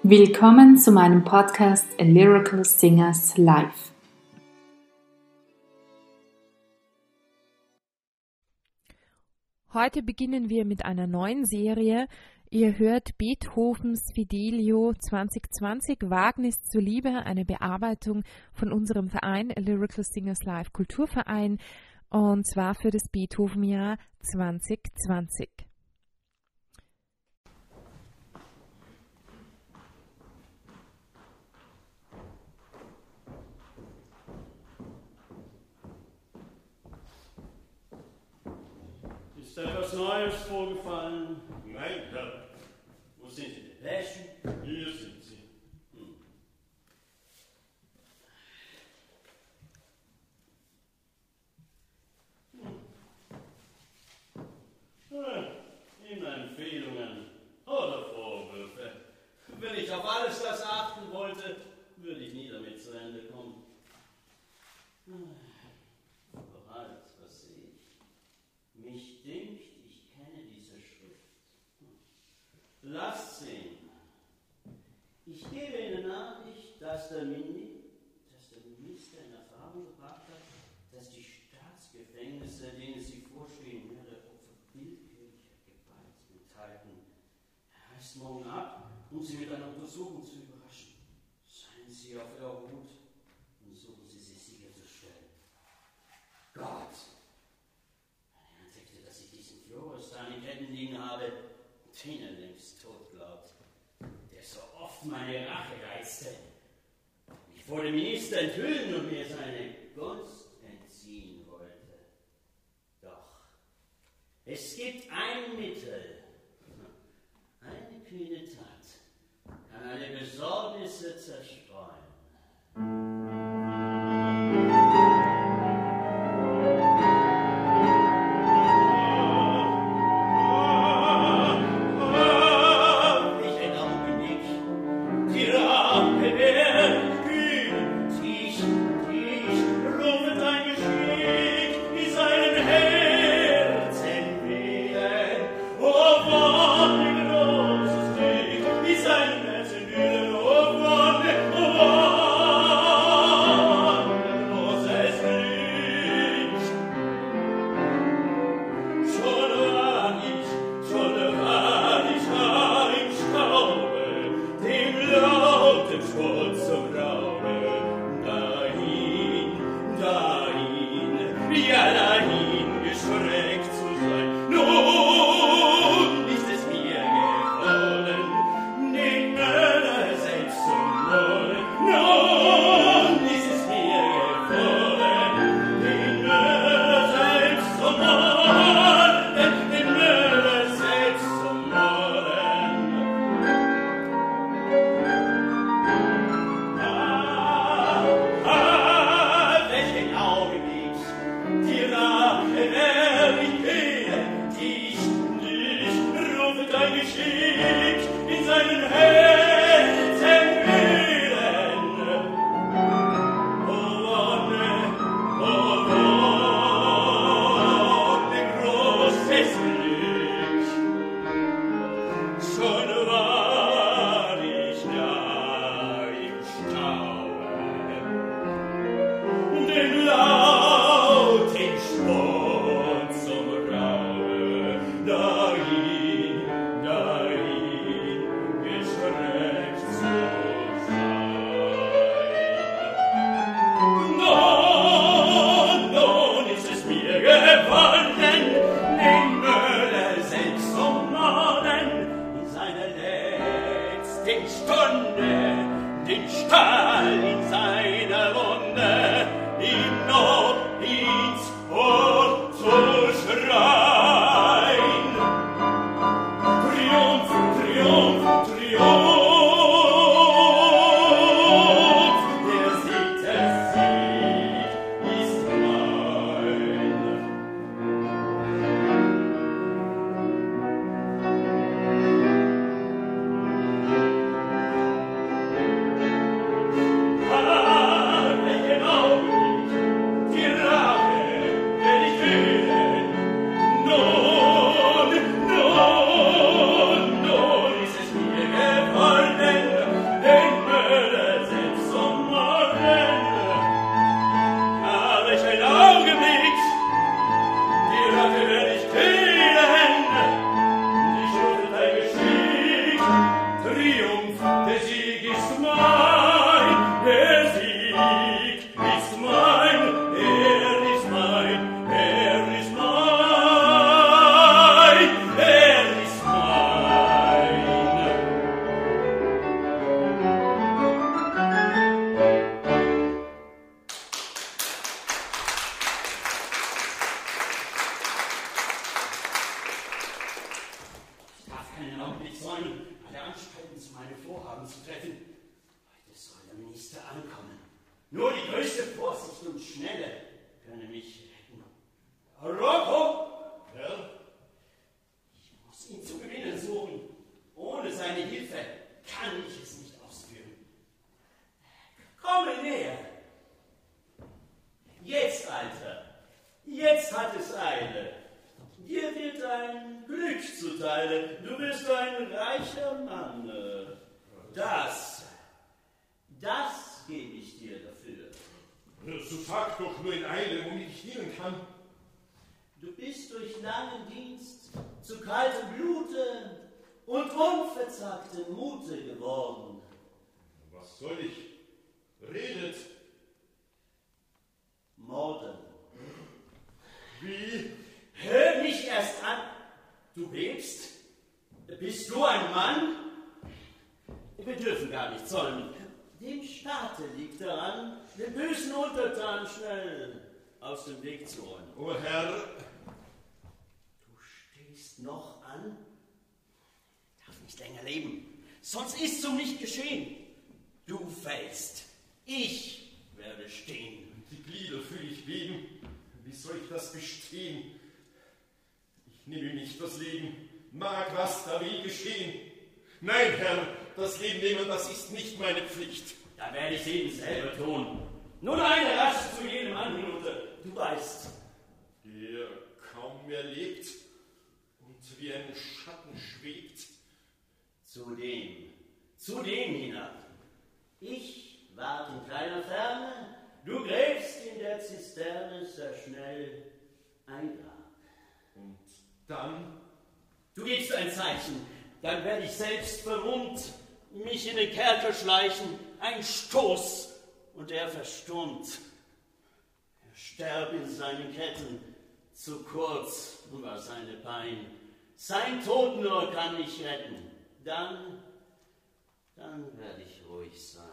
Willkommen zu meinem Podcast A Lyrical Singers Live. Heute beginnen wir mit einer neuen Serie. Ihr hört Beethovens Fidelio 2020 Wagnis zur Liebe, eine Bearbeitung von unserem Verein A Lyrical Singers Live Kulturverein, und zwar für das Beethoven-Jahr 2020. Ist etwas Neues vorgefallen? Nein, Herr. Wo sind Sie denn? Welchen? Hier sind Sie. Immer Empfehlungen oder Vorwürfe. Wenn ich auf alles das achten wollte, würde ich nie damit zu Ende kommen. Aber halt, was sehe ich? Mich dünkt, ich kenne diese Schrift. Lasst sehen. Ich gebe Ihnen Nachricht, dass der Minister in Erfahrung gebracht hat, dass die Staatsgefängnisse, denen Sie vorstehen, mehrere Opfer willkürlicher Gewalt enthalten. Er reist morgen ab, um Sie mit einer Untersuchung zu überraschen. Seien Sie auf Ihrer Hut und suchen Sie sich sicherzustellen. Gott! Er entdeckte, dass ich diesen Floris da in den Ketten liegen habe, den er längst tot glaubt, der so oft meine Rache reizte. Ich vor dem Minister enthüllen und mir seine Gunst entziehen wollte. Doch, es gibt ein Mittel, eine kühne Tat, kann alle Besorgnisse zerstreuen. Der Sieg ist mein, der Sieg ist mein, er ist mein, er ist mein, er ist mein. Ich darf keinen Augenblick säumen, alle Anstalten, meine Vorhaben zu treffen. Heute soll der Minister ankommen. Nur die größte Vorsicht und Schnelle könne mich retten. Rocco! Ja? Ich muss ihn zu gewinnen suchen. Ohne seine Hilfe kann ich es nicht ausführen. Komme näher! Jetzt, Alter! Jetzt hat es Eile! Dir wird ein Glück zuteil. Du bist ein reicher Mann. Das gebe ich dir dafür. So sag doch nur in Eile, womit ich dienen kann. Du bist durch langen Dienst zu kaltem Blute und unverzagtem Mute geworden. Was soll ich? Redet. Morden. Wie? Hör mich erst an. Du bebst? Bist du ein Mann? Wir dürfen gar nicht zollen. Dem Staate liegt daran, den bösen Untertan schnell aus dem Weg zu räumen. O Herr! Du stehst noch an? Ich darf nicht länger leben, sonst ist's um mich geschehen. Du fällst, ich werde stehen. Die Glieder fühl ich beben. Wie soll ich das bestehen? Ich nehme nicht das Leben, mag was da will geschehen. Nein, Herr, das Leben nehmen, das ist nicht meine Pflicht. Da werde ich eben selber tun. Nun eine rasch zu jedem Mann hinunter. Du weißt. Der kaum mehr lebt und wie ein Schatten schwebt. Zu dem hinab. Ich wart in kleiner Ferne, du gräbst in der Zisterne sehr schnell ein Grab. Und dann? Du gibst ein Zeichen, dann werde ich selbst vermummt, mich in den Kerker schleichen, ein Stoß, und er verstummt. Er sterb in seinen Ketten, zu kurz war seine Pein. Sein Tod nur kann mich retten, dann werde ich ruhig sein.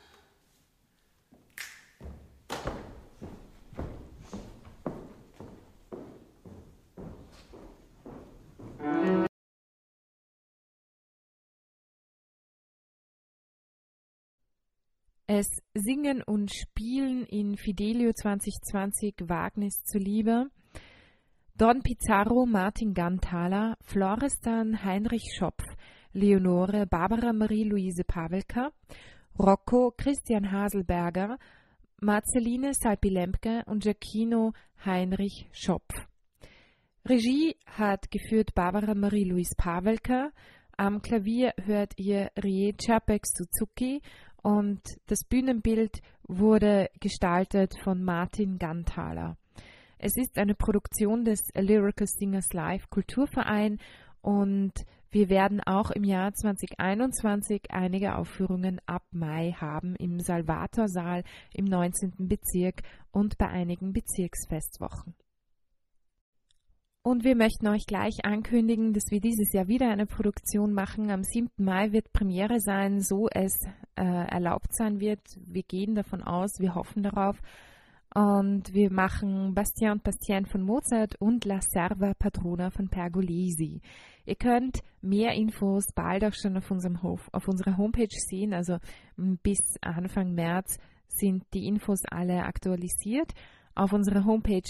Es singen und spielen in Fidelio 2020 Wagnis zuliebe Don Pizarro, Martin Ganthaler, Florestan, Heinrich Schopf, Leonore, Barbara Marie-Louise Pawelka, Rocco, Christian Haselberger, Marceline Salpi-Lempke und Giacchino Heinrich Schopf. Regie hat geführt Barbara Marie-Louise Pawelka, am Klavier hört ihr Rie Czapek-Suzuki und das Bühnenbild wurde gestaltet von Martin Ganthaler. Es ist eine Produktion des Lyrical Singers Live Kulturverein und wir werden auch im Jahr 2021 einige Aufführungen ab Mai haben im Salvatorsaal im 19. Bezirk und bei einigen Bezirksfestwochen. Und wir möchten euch gleich ankündigen, dass wir dieses Jahr wieder eine Produktion machen. Am 7. Mai wird Premiere sein, so es erlaubt sein wird. Wir gehen davon aus, wir hoffen darauf. Und wir machen Bastien und Bastien von Mozart und La Serva Padrona von Pergolesi. Ihr könnt mehr Infos bald auch schon auf unserer Homepage sehen. Also bis Anfang März sind die Infos alle aktualisiert. Auf unserer Homepage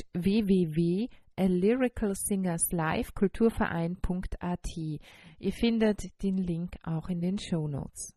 www.lyricalsingerslivekulturverein.at. Ihr findet den Link auch in den Shownotes.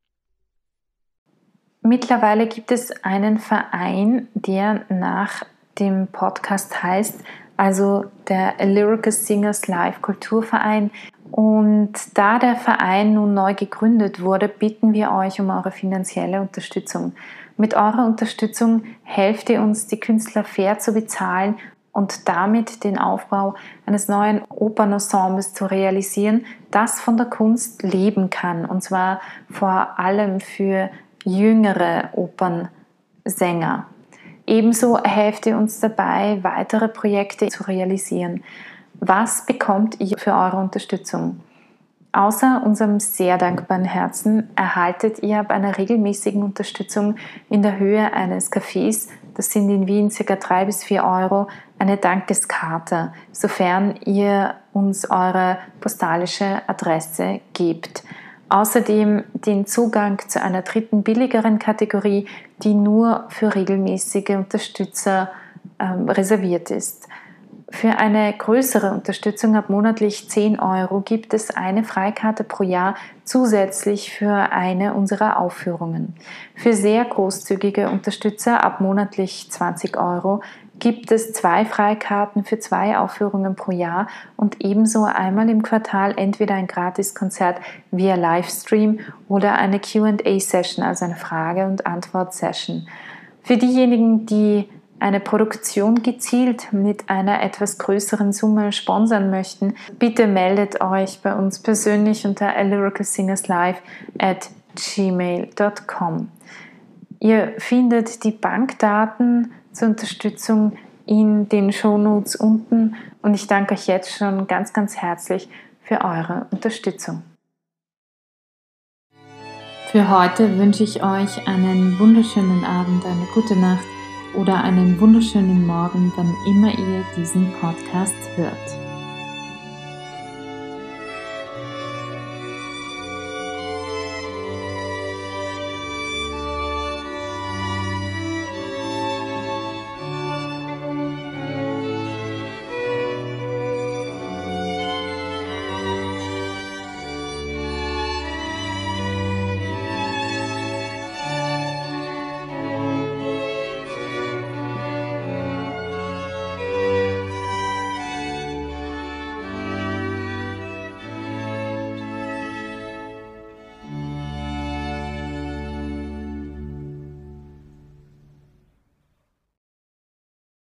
Mittlerweile gibt es einen Verein, der nach dem Podcast heißt, also der Lyrical Singers Live Kulturverein. Und da der Verein nun neu gegründet wurde, bitten wir euch um eure finanzielle Unterstützung. Mit eurer Unterstützung helft ihr uns, die Künstler fair zu bezahlen und damit den Aufbau eines neuen Opernensembles zu realisieren, das von der Kunst leben kann, und zwar vor allem für jüngere Opernsänger. Ebenso helft ihr uns dabei, weitere Projekte zu realisieren. Was bekommt ihr für eure Unterstützung? Außer unserem sehr dankbaren Herzen erhaltet ihr ab einer regelmäßigen Unterstützung in der Höhe eines Cafés, das sind in Wien ca. 3 bis 4 Euro, eine Dankeskarte, sofern ihr uns eure postalische Adresse gebt. Außerdem den Zugang zu einer dritten, billigeren Kategorie, die nur für regelmäßige Unterstützer reserviert ist. Für eine größere Unterstützung ab monatlich 10 Euro gibt es eine Freikarte pro Jahr zusätzlich für eine unserer Aufführungen. Für sehr großzügige Unterstützer ab monatlich 20 Euro gibt es 2 Freikarten für 2 Aufführungen pro Jahr und ebenso einmal im Quartal entweder ein Gratiskonzert via Livestream oder eine Q&A-Session, also eine Frage- und Antwort-Session. Für diejenigen, die eine Produktion gezielt mit einer etwas größeren Summe sponsern möchten, bitte meldet euch bei uns persönlich unter alyricalsingerslive@gmail.com. Ihr findet die Bankdaten zur Unterstützung in den Shownotes unten und ich danke euch jetzt schon ganz, ganz herzlich für eure Unterstützung. Für heute wünsche ich euch einen wunderschönen Abend, eine gute Nacht oder einen wunderschönen Morgen, wann immer ihr diesen Podcast hört.